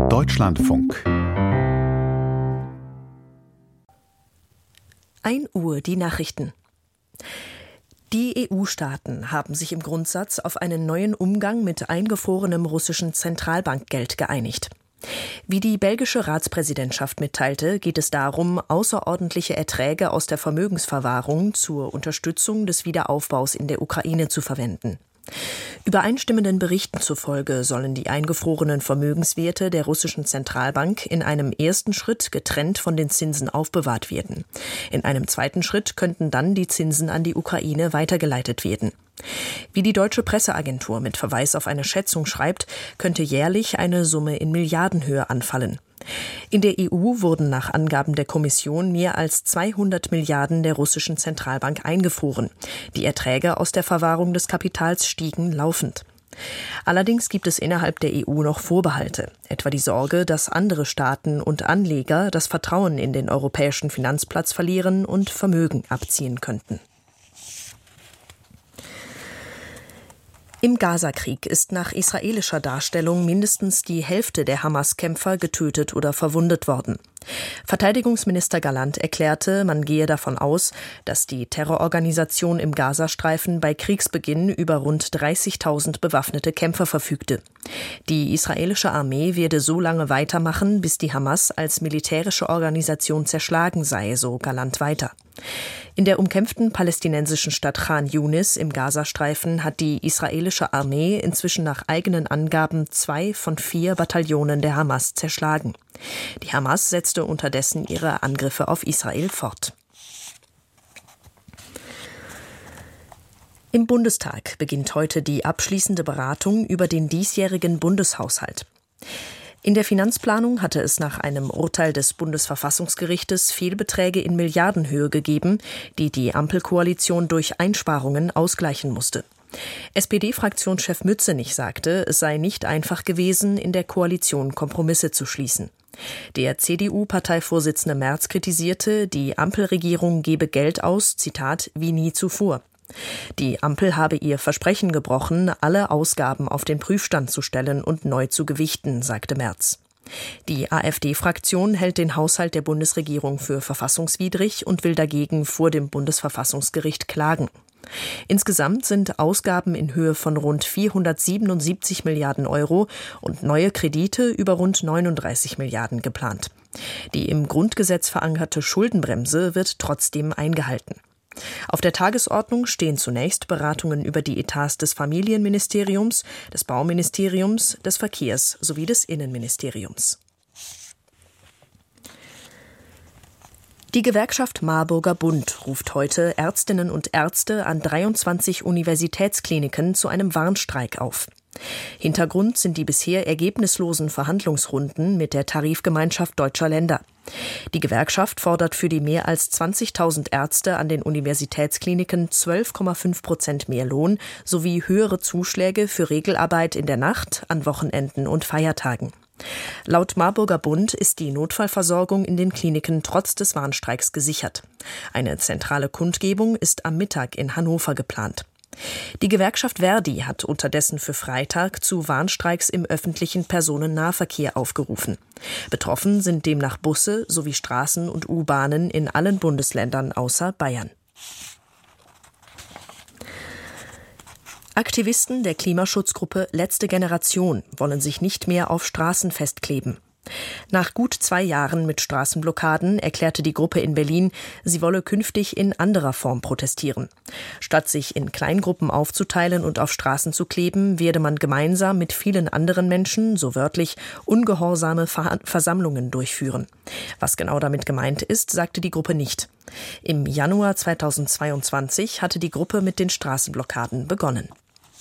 Deutschlandfunk. 1 Uhr die Nachrichten. Die EU-Staaten haben sich im Grundsatz auf einen neuen Umgang mit eingefrorenem russischen Zentralbankgeld geeinigt. Wie die belgische Ratspräsidentschaft mitteilte, geht es darum, außerordentliche Erträge aus der Vermögensverwahrung zur Unterstützung des Wiederaufbaus in der Ukraine zu verwenden. Übereinstimmenden Berichten zufolge sollen die eingefrorenen Vermögenswerte der russischen Zentralbank in einem ersten Schritt getrennt von den Zinsen aufbewahrt werden. In einem zweiten Schritt könnten dann die Zinsen an die Ukraine weitergeleitet werden. Wie die deutsche Presseagentur mit Verweis auf eine Schätzung schreibt, könnte jährlich eine Summe in Milliardenhöhe anfallen. In der EU wurden nach Angaben der Kommission mehr als 200 Milliarden der russischen Zentralbank eingefroren. Die Erträge aus der Verwahrung des Kapitals stiegen laufend. Allerdings gibt es innerhalb der EU noch Vorbehalte, etwa die Sorge, dass andere Staaten und Anleger das Vertrauen in den europäischen Finanzplatz verlieren und Vermögen abziehen könnten. Im Gazakrieg ist nach israelischer Darstellung mindestens die Hälfte der Hamas-Kämpfer getötet oder verwundet worden. Verteidigungsminister Galland erklärte, man gehe davon aus, dass die Terrororganisation im Gazastreifen bei Kriegsbeginn über rund 30.000 bewaffnete Kämpfer verfügte. Die israelische Armee werde so lange weitermachen, bis die Hamas als militärische Organisation zerschlagen sei, so Galland weiter. In der umkämpften palästinensischen Stadt Khan Yunis im Gazastreifen hat die israelische Armee inzwischen nach eigenen Angaben 2 von 4 Bataillonen der Hamas zerschlagen. Die Hamas setzte unterdessen ihre Angriffe auf Israel fort. Im Bundestag beginnt heute die abschließende Beratung über den diesjährigen Bundeshaushalt. In der Finanzplanung hatte es nach einem Urteil des Bundesverfassungsgerichtes Fehlbeträge in Milliardenhöhe gegeben, die die Ampelkoalition durch Einsparungen ausgleichen musste. SPD-Fraktionschef Mützenich sagte, es sei nicht einfach gewesen, in der Koalition Kompromisse zu schließen. Der CDU-Parteivorsitzende Merz kritisierte, die Ampelregierung gebe Geld aus, Zitat, wie nie zuvor. Die Ampel habe ihr Versprechen gebrochen, alle Ausgaben auf den Prüfstand zu stellen und neu zu gewichten, sagte Merz. Die AfD-Fraktion hält den Haushalt der Bundesregierung für verfassungswidrig und will dagegen vor dem Bundesverfassungsgericht klagen. Insgesamt sind Ausgaben in Höhe von rund 477 Milliarden Euro und neue Kredite über rund 39 Milliarden geplant. Die im Grundgesetz verankerte Schuldenbremse wird trotzdem eingehalten. Auf der Tagesordnung stehen zunächst Beratungen über die Etats des Familienministeriums, des Bauministeriums, des Verkehrs sowie des Innenministeriums. Die Gewerkschaft Marburger Bund ruft heute Ärztinnen und Ärzte an 23 Universitätskliniken zu einem Warnstreik auf. Hintergrund sind die bisher ergebnislosen Verhandlungsrunden mit der Tarifgemeinschaft Deutscher Länder. Die Gewerkschaft fordert für die mehr als 20.000 Ärzte an den Universitätskliniken 12,5% mehr Lohn sowie höhere Zuschläge für Regelarbeit in der Nacht, an Wochenenden und Feiertagen. Laut Marburger Bund ist die Notfallversorgung in den Kliniken trotz des Warnstreiks gesichert. Eine zentrale Kundgebung ist am Mittag in Hannover geplant. Die Gewerkschaft Verdi hat unterdessen für Freitag zu Warnstreiks im öffentlichen Personennahverkehr aufgerufen. Betroffen sind demnach Busse sowie Straßen und U-Bahnen in allen Bundesländern außer Bayern. Aktivisten der Klimaschutzgruppe Letzte Generation wollen sich nicht mehr auf Straßen festkleben. Nach gut 2 Jahren mit Straßenblockaden erklärte die Gruppe in Berlin, sie wolle künftig in anderer Form protestieren. Statt sich in Kleingruppen aufzuteilen und auf Straßen zu kleben, werde man gemeinsam mit vielen anderen Menschen, so wörtlich, ungehorsame Versammlungen durchführen. Was genau damit gemeint ist, sagte die Gruppe nicht. Im Januar 2022 hatte die Gruppe mit den Straßenblockaden begonnen.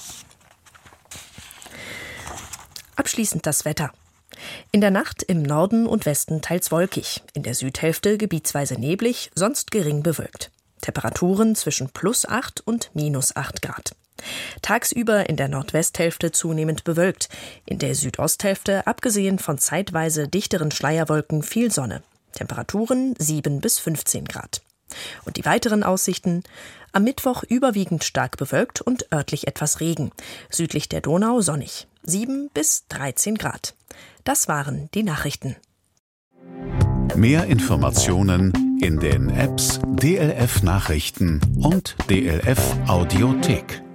Abschließend das Wetter. In der Nacht im Norden und Westen teils wolkig, in der Südhälfte gebietsweise neblig, sonst gering bewölkt. Temperaturen zwischen +8 und -8 Grad. Tagsüber in der Nordwesthälfte zunehmend bewölkt, in der Südosthälfte abgesehen von zeitweise dichteren Schleierwolken viel Sonne. Temperaturen 7 bis 15 Grad. Und die weiteren Aussichten: am Mittwoch überwiegend stark bewölkt und örtlich etwas Regen. Südlich der Donau sonnig. 7 bis 13 Grad. Das waren die Nachrichten. Mehr Informationen in den Apps DLF Nachrichten und DLF Audiothek.